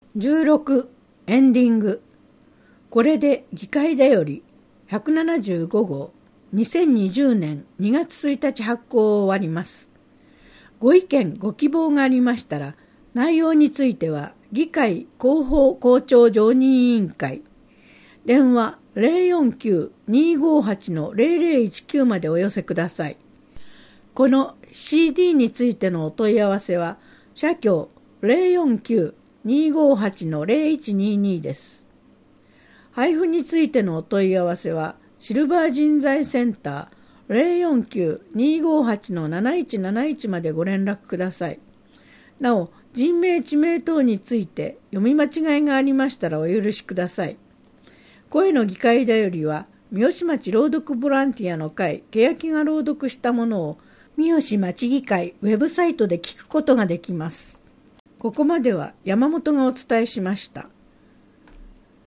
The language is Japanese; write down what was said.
16エンディング。これで議会だより175号2020年2月1日発行を終わります。ご意見ご希望がありましたら、内容については議会広報校長常任委員会電話 049-258-0019 までお寄せください。この CD についてのお問い合わせは社協 049-258-0122 です。配布についてのお問い合わせはシルバー人材センター 049-258-7171 までご連絡ください。なお、人名地名等について読み間違いがありましたらお許しください。声の議会だよりは三好町朗読ボランティアの会欅が朗読したものを三好町議会ウェブサイトで聞くことができます。ここまでは山本がお伝えしました。